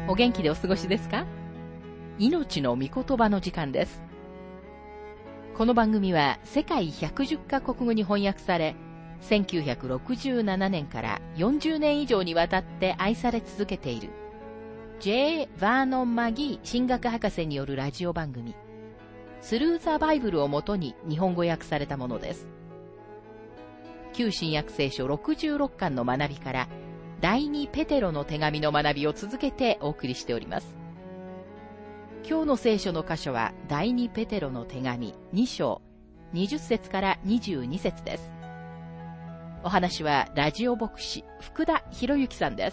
お元気でお過ごしですか？命の御言葉の時間です。この番組は世界110カ国語に翻訳され、1967年から40年以上にわたって愛され続けている J. バーノン・マギー神学博士によるラジオ番組、スルー・ザ・バイブルをもとに日本語訳されたものです。旧新約聖書66巻の学びから第2ペテロの手紙の学びを続けてお送りしております。今日の聖書の箇所は第2ペテロの手紙2章20節から22節です。お話はラジオ牧師福田博之さんです。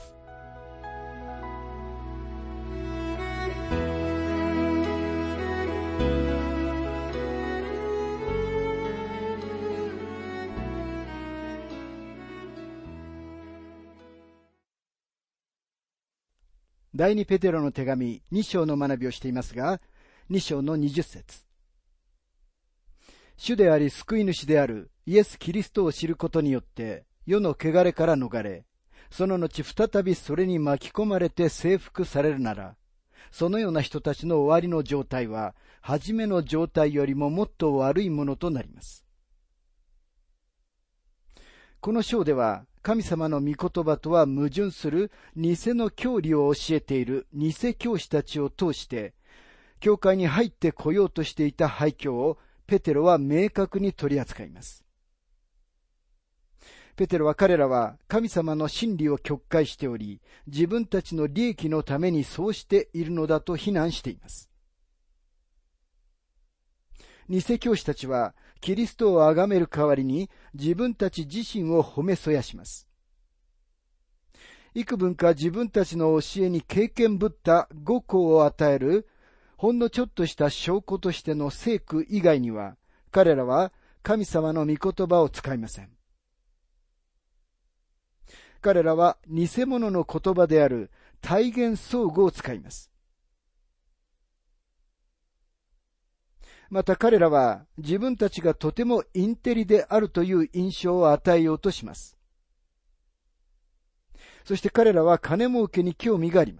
第2ペテロの手紙2章の学びをしていますが、2章の20節。主であり救い主であるイエス・キリストを知ることによって世の汚れから逃れ、その後再びそれに巻き込まれて征服されるなら、そのような人たちの終わりの状態は初めの状態よりももっと悪いものとなります。この章では神様の御言葉とは矛盾する偽の教理を教えている偽教師たちを通して、教会に入ってこようとしていた廃墟をペテロは明確に取り扱います。ペテロは彼らは神様の真理を曲解しており、自分たちの利益のためにそうしているのだと非難しています。偽教師たちはキリストを崇める代わりに自分たち自身を褒めそやします。幾分か自分たちの教えに経験ぶった語行を与えるほんのちょっとした証拠としての聖句以外には、彼らは神様の御言葉を使いません。彼らは偽物の言葉である体現相互を使います。また彼らは自分たちがとてもインテリであるという印象を与えようとします。そして彼らは金儲けに興味があります。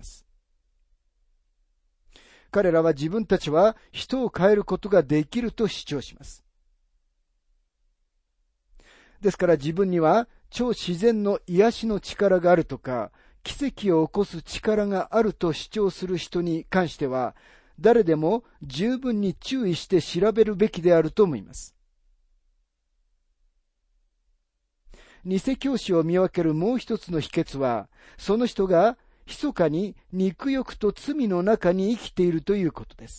彼らは自分たちは人を変えることができると主張します。ですから自分には超自然の癒しの力があるとか、奇跡を起こす力があると主張する人に関しては、誰でも十分に注意して調べるべきであると思います。偽教師を見分けるもう一つの秘訣は、その人が密かに肉欲と罪の中に生きているということです。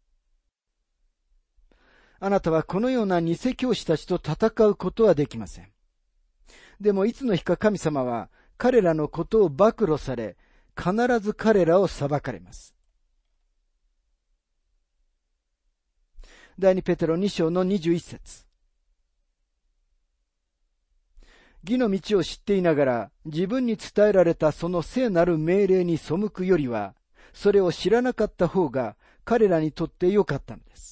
あなたはこのような偽教師たちと戦うことはできません。でもいつの日か神様は彼らのことを暴露され、必ず彼らを裁かれます。第2ペテロ2章の21節。義の道を知っていながら自分に伝えられたその聖なる命令に背くよりは、それを知らなかった方が彼らにとって良かったのです。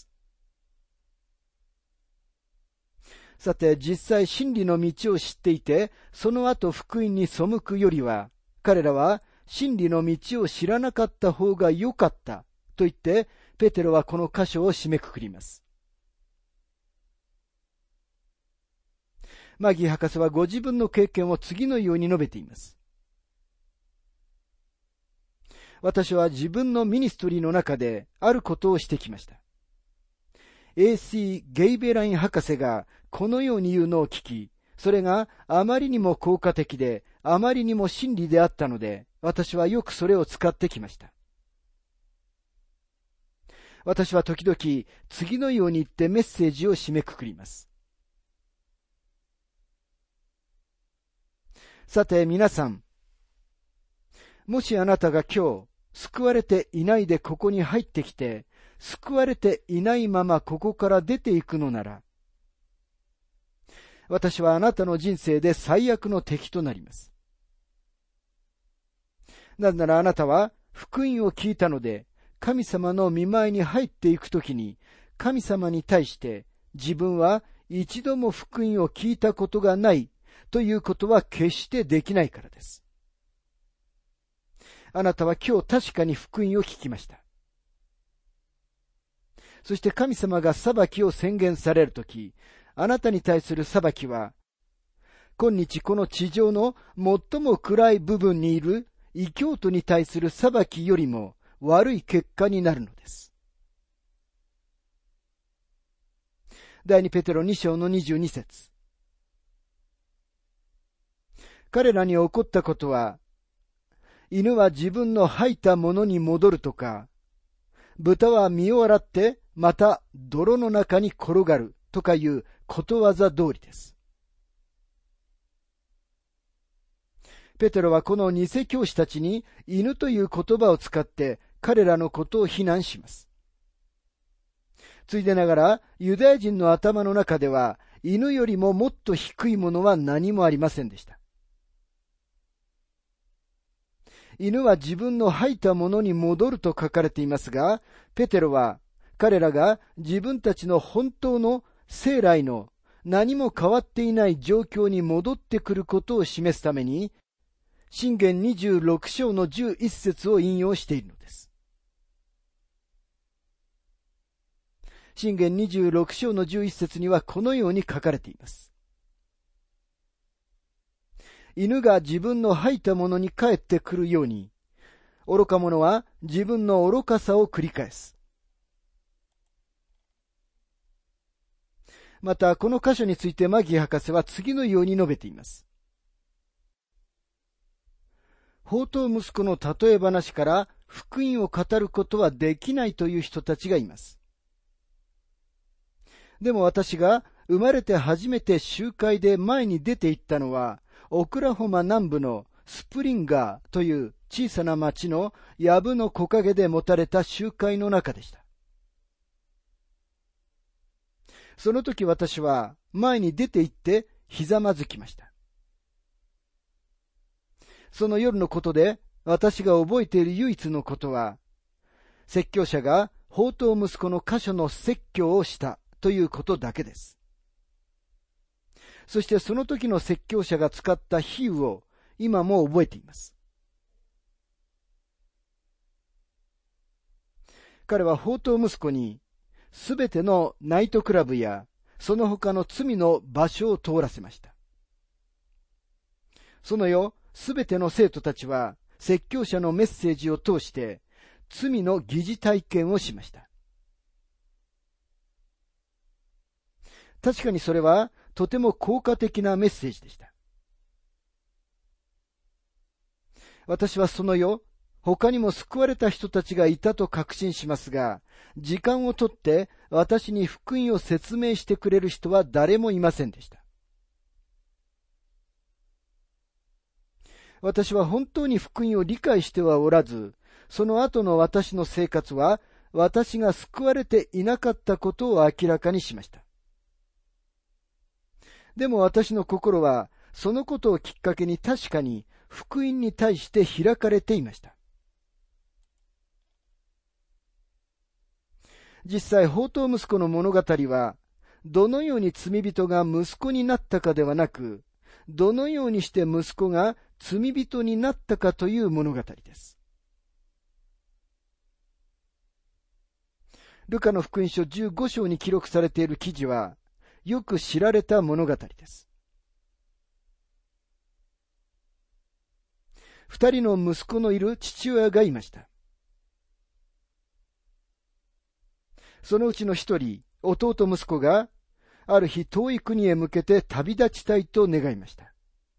さて、実際真理の道を知っていて、その後福音に背くよりは、彼らは真理の道を知らなかった方が良かったと言って、ペテロはこの箇所を締めくくります。マギー博士はご自分の経験を次のように述べています。私は自分のミニストリーの中であることをしてきました。A.C. ゲイベライン博士がこのように言うのを聞き、それがあまりにも効果的で、あまりにも真理であったので、私はよくそれを使ってきました。私は時々次のように言ってメッセージを締めくくります。さて皆さん、もしあなたが今日救われていないでここに入ってきて、救われていないままここから出ていくのなら、私はあなたの人生で最悪の敵となります。なぜならあなたは福音を聞いたので、神様の御前に入っていくときに、神様に対して自分は一度も福音を聞いたことがないということは決してできないからです。 あなたは今日確かに福音を聞きました。そして神様が裁きを宣言されるとき、あなたに対する裁きは、今日この地上の最も暗い部分にいる異教徒に対する裁きよりも悪い結果になるのです。第2ペテロ2章の22節。彼らに起こったことは、犬は自分の吐いたものに戻るとか、豚は身を洗ってまた泥の中に転がるとかいうことわざ通りです。ペテロはこの偽教師たちに犬という言葉を使って彼らのことを非難します。ついでながらユダヤ人の頭の中では犬よりももっと低いものは何もありませんでした。犬は自分の吐いたものに戻ると書かれていますが、ペテロは彼らが自分たちの本当の生来の何も変わっていない状況に戻ってくることを示すために、箴言26章の11節を引用しているのです。箴言26章の11節にはこのように書かれています。犬が自分の吐いたものに帰ってくるように、愚か者は自分の愚かさを繰り返す。また、この箇所についてマギー博士は次のように述べています。放蕩息子の例え話から福音を語ることはできないという人たちがいます。でも私が生まれて初めて集会で前に出て行ったのは、オクラホマ南部のスプリンガーという小さな町の藪の木陰で持たれた集会の中でした。その時私は前に出て行ってひざまずきました。その夜のことで私が覚えている唯一のことは、説教者が放蕩息子の箇所の説教をしたということだけです。そしてその時の説教者が使った比喩を今も覚えています。彼は放蕩息子にすべてのナイトクラブやその他の罪の場所を通らせました。その夜、すべての生徒たちは説教者のメッセージを通して罪の疑似体験をしました。確かにそれはとても効果的なメッセージでした。私はその夜、他にも救われた人たちがいたと確信しますが、時間をとって私に福音を説明してくれる人は誰もいませんでした。私は本当に福音を理解してはおらず、その後の私の生活は私が救われていなかったことを明らかにしました。でも私の心はそのことをきっかけに確かに福音に対して開かれていました。実際、放蕩息子の物語は、どのように罪人が息子になったかではなく、どのようにして息子が罪人になったかという物語です。ルカの福音書15章に記録されている記事は、よく知られた物語です。二人の息子のいる父親がいました。そのうちの一人、弟息子が、ある日遠い国へ向けて旅立ちたいと願いました。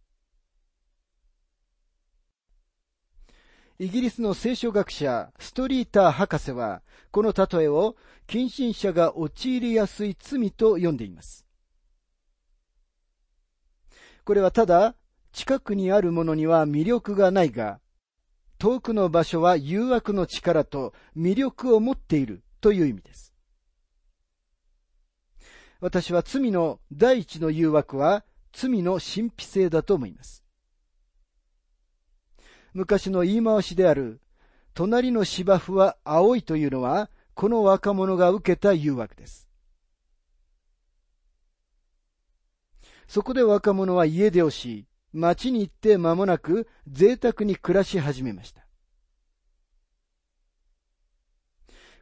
イギリスの聖書学者ストリーター博士は、この例えを近親者が陥りやすい罪と呼んでいます。これはただ、近くにあるものには魅力がないが、遠くの場所は誘惑の力と魅力を持っているという意味です。私は罪の第一の誘惑は罪の神秘性だと思います。昔の言い回しである、隣の芝生は青いというのは、この若者が受けた誘惑です。そこで若者は家出をし、町に行って間もなく贅沢に暮らし始めました。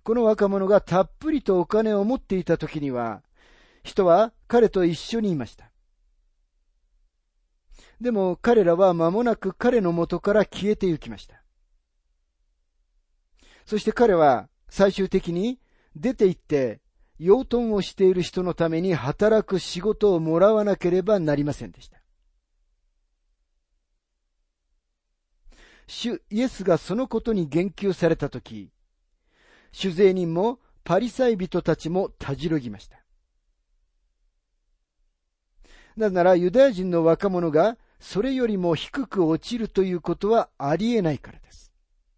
この若者がたっぷりとお金を持っていたときには、人は彼と一緒にいました。でも彼らは間もなく彼の元から消えて行きました。そして彼は最終的に出て行って養豚をしている人のために働く仕事をもらわなければなりませんでした。主イエスがそのことに言及されたとき、主税人もパリサイ人たちもたじろぎました。なぜならユダヤ人の若者がそれよりも低く落ちるということはありえないからです。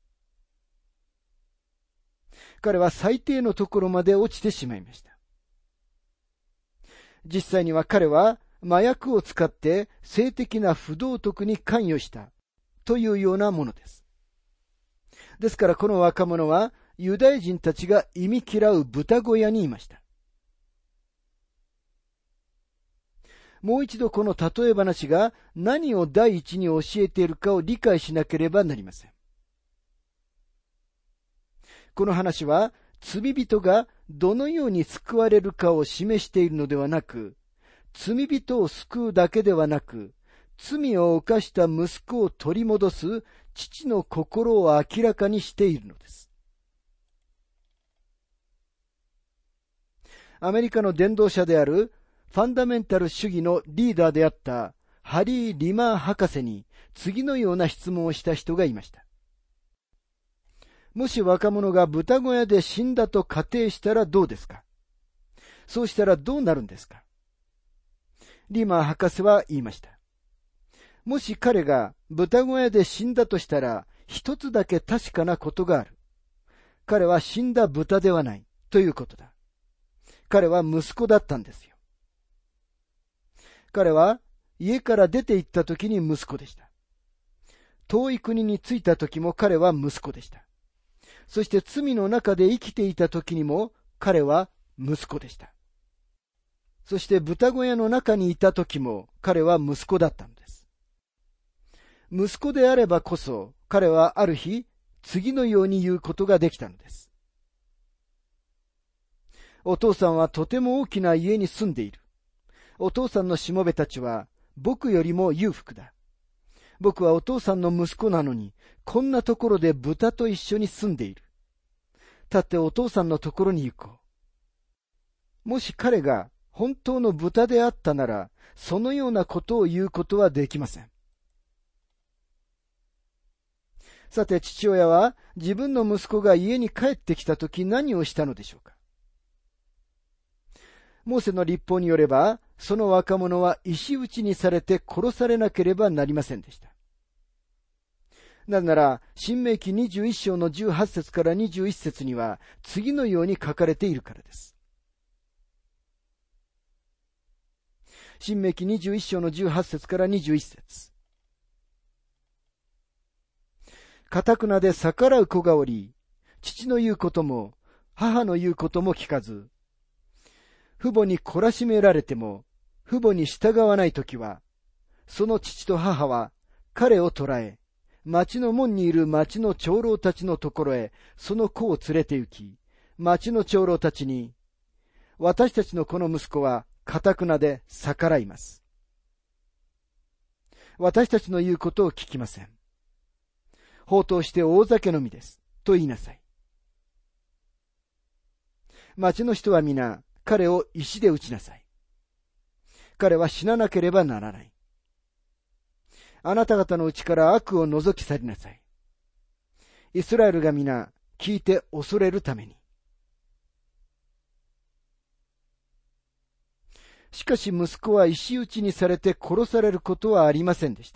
彼は最低のところまで落ちてしまいました。実際には彼は麻薬を使って性的な不道徳に関与したというようなものです。ですからこの若者はユダヤ人たちが忌み嫌う豚小屋にいました。もう一度この例え話が何を第一に教えているかを理解しなければなりません。この話は罪人がどのように救われるかを示しているのではなく、罪人を救うだけではなく、罪を犯した息子を取り戻す父の心を明らかにしているのです。アメリカの伝道者であるファンダメンタル主義のリーダーであったハリー・リマー博士に次のような質問をした人がいました。もし若者が豚小屋で死んだと仮定したらどうですか？そうしたらどうなるんですか？リマー博士は言いました。もし彼が豚小屋で死んだとしたら、一つだけ確かなことがある。彼は死んだ豚ではないということだ。彼は息子だったんですよ。彼は家から出て行った時に息子でした。遠い国に着いた時も彼は息子でした。そして罪の中で生きていた時にも彼は息子でした。そして豚小屋の中にいた時も彼は息子だったのです。息子であればこそ彼はある日次のように言うことができたのです。お父さんはとても大きな家に住んでいる。お父さんのしもべたちは僕よりも裕福だ。僕はお父さんの息子なのに、こんなところで豚と一緒に住んでいる。立ってお父さんのところに行こう。もし彼が本当の豚であったなら、そのようなことを言うことはできません。さて、父親は自分の息子が家に帰ってきたとき何をしたのでしょうか。モーセの律法によれば、その若者は石打ちにされて殺されなければなりませんでした。なぜなら、申命記21章の18節から21節には、次のように書かれているからです。申命記21章の18節から21節。かたくなで逆らう子がおり、父の言うことも、母の言うことも聞かず、父母に懲らしめられても、父母に従わないときは、その父と母は彼を捕らえ、町の門にいる町の長老たちのところへその子を連れて行き、町の長老たちに、私たちのこの息子は堅くなで逆らいます。私たちの言うことを聞きません。放蕩して大酒飲みです。と言いなさい。町の人は皆、彼を石で打ちなさい。彼は死ななければならない。あなた方のうちから悪を除き去りなさい。イスラエルが皆聞いて恐れるために。しかし息子は石打ちにされて殺されることはありませんでした。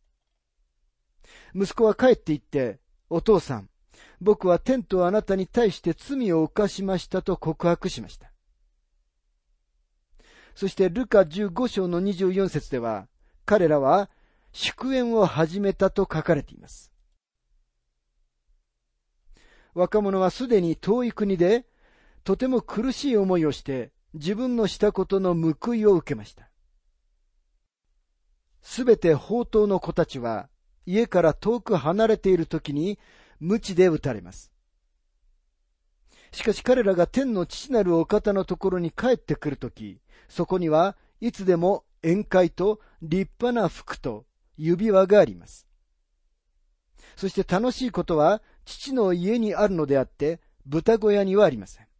息子は帰って行って、お父さん、僕は天とあなたに対して罪を犯しましたと告白しました。そしてルカ15章の24節では、彼らは祝宴を始めたと書かれています。若者はすでに遠い国でとても苦しい思いをして自分のしたことの報いを受けました。すべて放蕩の子たちは家から遠く離れているときに鞭で打たれます。 しかし彼らが天の父なるお方のところに帰ってくるとき、そこにはいつでも宴会と立派な服と指輪があります。そして楽しいことは父の家にあるのであって、豚小屋にはありません。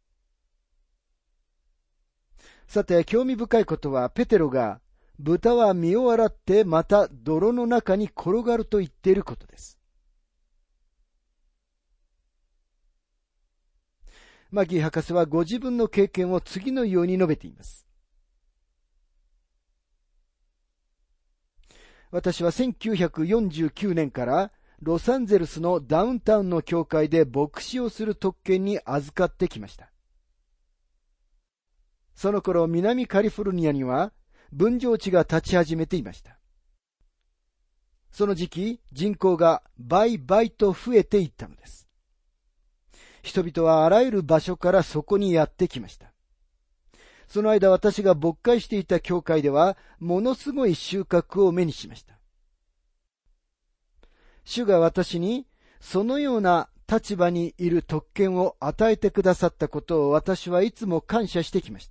さて、興味深いことは、ペテロが、豚は身を洗ってまた泥の中に転がると言っていることです。マギー博士はご自分の経験を次のように述べています。私は1949年からロサンゼルスのダウンタウンの教会で牧師をする特権に預かってきました。その頃、南カリフォルニアには分譲地が立ち始めていました。その時期、人口が倍々と増えていったのです。人々はあらゆる場所からそこにやってきました。その間、私が牧会していた教会では、ものすごい収穫を目にしました。主が私に、そのような立場にいる特権を与えてくださったことを私はいつも感謝してきました。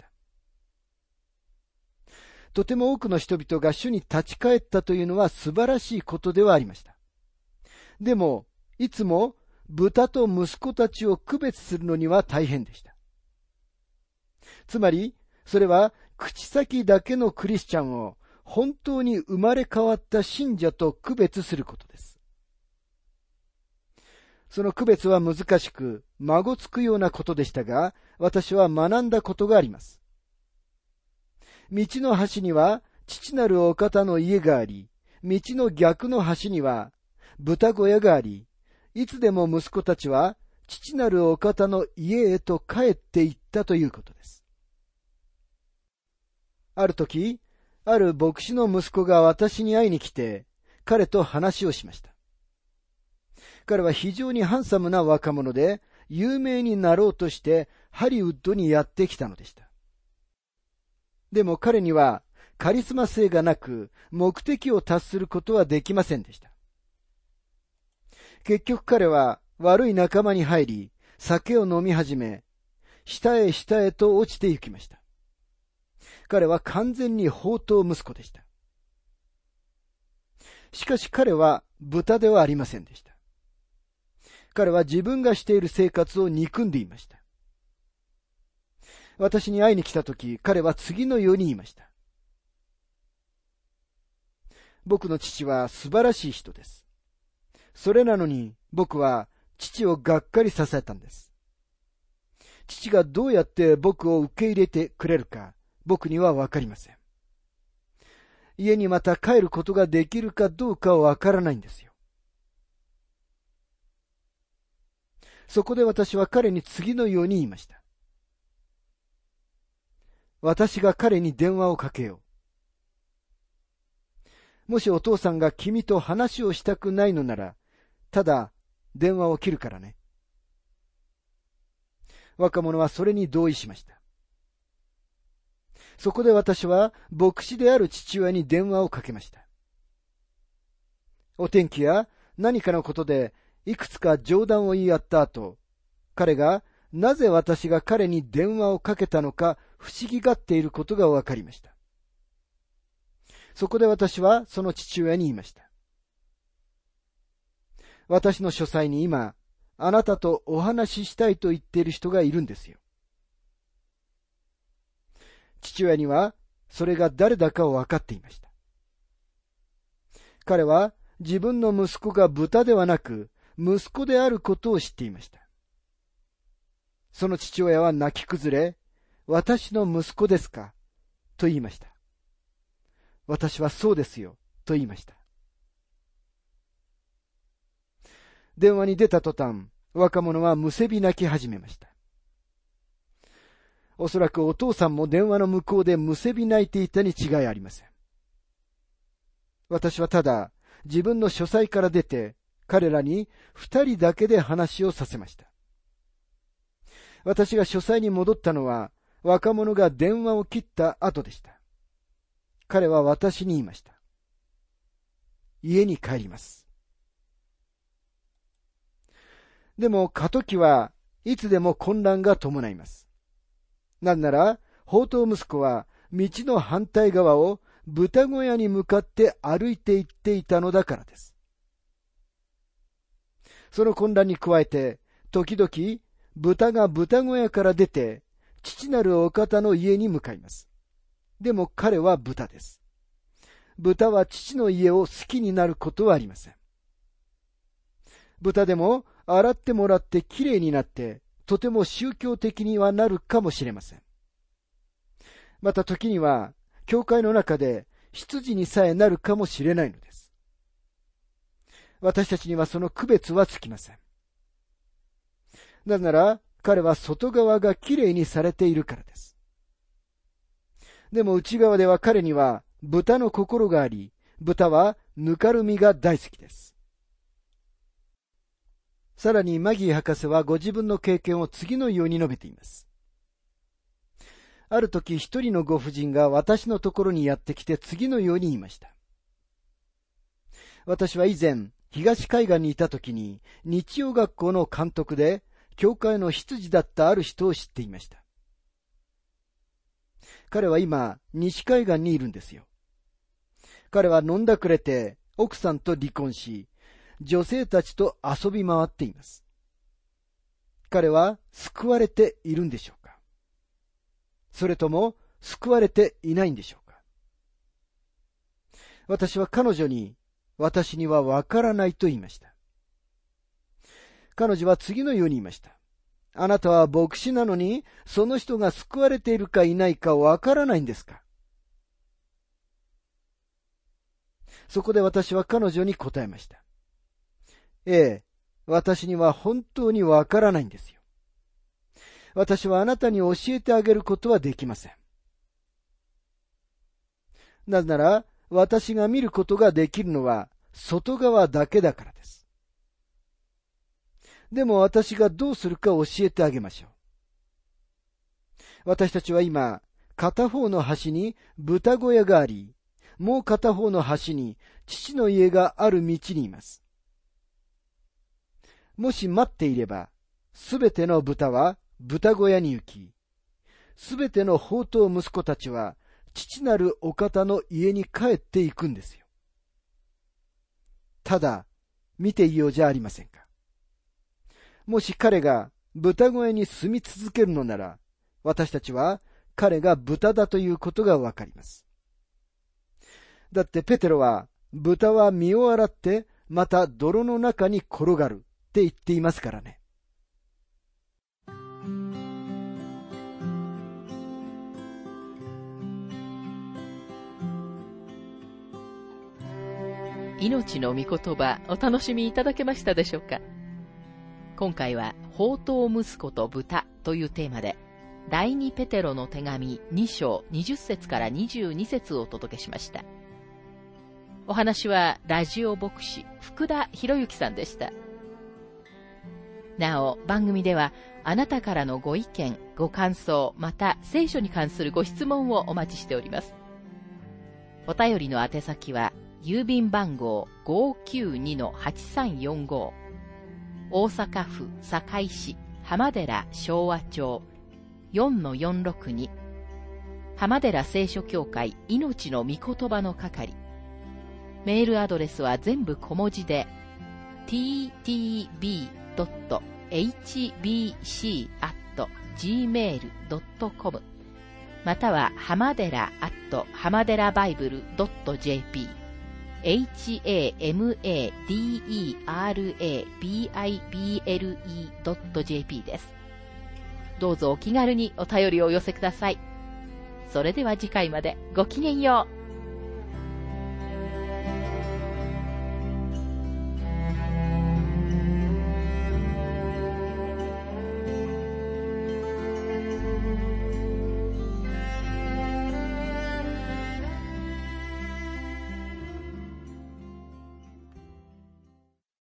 とても多くの人々が主に立ち返ったというのは素晴らしいことではありました。でも、いつも豚と息子たちを区別するのには大変でした。つまり、それは口先だけのクリスチャンを本当に生まれ変わった信者と区別することです。その区別は難しく、孫つくようなことでしたが、私は学んだことがあります。道の端には父なるお方の家があり、道の逆の端には豚小屋があり、いつでも息子たちは父なるお方の家へと帰って行ったということです。ある時、ある牧師の息子が私に会いに来て、彼と話をしました。彼は非常にハンサムな若者で、有名になろうとしてハリウッドにやってきたのでした。でも彼にはカリスマ性がなく、目的を達することはできませんでした。結局彼は悪い仲間に入り、酒を飲み始め、下へ下へと落ちて行きました。彼は完全に放蕩息子でした。しかし彼は豚ではありませんでした。彼は自分がしている生活を憎んでいました。私に会いに来たとき、彼は次のように言いました。僕の父は素晴らしい人です。それなのに僕は父をがっかりさせたんです。父がどうやって僕を受け入れてくれるか、僕にはわかりません。家にまた帰ることができるかどうかはわからないんですよ。そこで私は彼に次のように言いました。私が彼に電話をかけよう。もしお父さんが君と話をしたくないのなら、ただ電話を切るからね。若者はそれに同意しました。そこで私は牧師である父親に電話をかけました。お天気や何かのことでいくつか冗談を言い合った後、彼がなぜ私が彼に電話をかけたのか不思議がっていることがわかりました。そこで私はその父親に言いました。私の書斎に今、あなたとお話ししたいと言っている人がいるんですよ。父親にはそれが誰だかを分かっていました。彼は自分の息子が豚ではなく息子であることを知っていました。その父親は泣き崩れ、私の息子ですかと言いました。私はそうですよと言いました。電話に出た途端、若者はむせび泣き始めました。おそらくお父さんも電話の向こうでむせび泣いていたに違いありません。私はただ自分の書斎から出て、彼らに2人だけで話をさせました。私が書斎に戻ったのは、若者が電話を切った後でした。彼は私に言いました。家に帰ります。でも過渡期はいつでも混乱が伴います。なんなら、放蕩息子は道の反対側を豚小屋に向かって歩いて行っていたのだからです。その混乱に加えて、時々豚が豚小屋から出て、父なるお方の家に向かいます。でも彼は豚です。豚は父の家を好きになることはありません。豚でも洗ってもらってきれいになって、とても宗教的にはなるかもしれません。また時には、教会の中で執事にさえなるかもしれないのです。私たちにはその区別はつきません。なぜなら、彼は外側がきれいにされているからです。でも内側では彼には豚の心があり、豚はぬかるみが大好きです。さらにマギー博士はご自分の経験を次のように述べています。ある時一人のご婦人が私のところにやってきて次のように言いました。私は以前、東海岸にいた時に日曜学校の監督で、教会の執事だったある人を知っていました。彼は今、西海岸にいるんですよ。彼は飲んだくれて、奥さんと離婚し、女性たちと遊び回っています。彼は救われているんでしょうか？それとも救われていないんでしょうか？私は彼女に、私にはわからないと言いました。彼女は次のように言いました。あなたは牧師なのに、その人が救われているかいないかわからないんですか？そこで私は彼女に答えました。ええ、私には本当にわからないんですよ。私はあなたに教えてあげることはできません。なぜなら、私が見ることができるのは外側だけだからです。でも私がどうするか教えてあげましょう。私たちは今、片方の端に豚小屋があり、もう片方の端に父の家がある道にいます。もし待っていれば、すべての豚は豚小屋に行き、すべての放蕩息子たちは父なるお方の家に帰っていくんですよ。ただ、見ていようじゃありませんか。もし彼が豚小屋に住み続けるのなら、私たちは彼が豚だということがわかります。だってペテロは、豚は身を洗ってまた泥の中に転がるって言っていますからね。 命の御言葉、お楽しみいただけましたでしょうか？今回は放蕩息子と豚というテーマで、第二ペテロの手紙2章20節から22節をお届けしました。お話はラジオ牧師福田博之さんでした。なお、番組ではあなたからのご意見、ご感想、また聖書に関するご質問をお待ちしております。お便りの宛先は郵便番号 592-8345 大阪府堺市浜寺昭和町 4-462 浜寺聖書協会命の御言葉の係。メールアドレスは全部小文字で ttb.hbc@gmail.com または浜寺浜寺バイブル .jp hamadera.bible.jp です。どうぞお気軽にお便りをお寄せください。それでは次回までごきげんよう。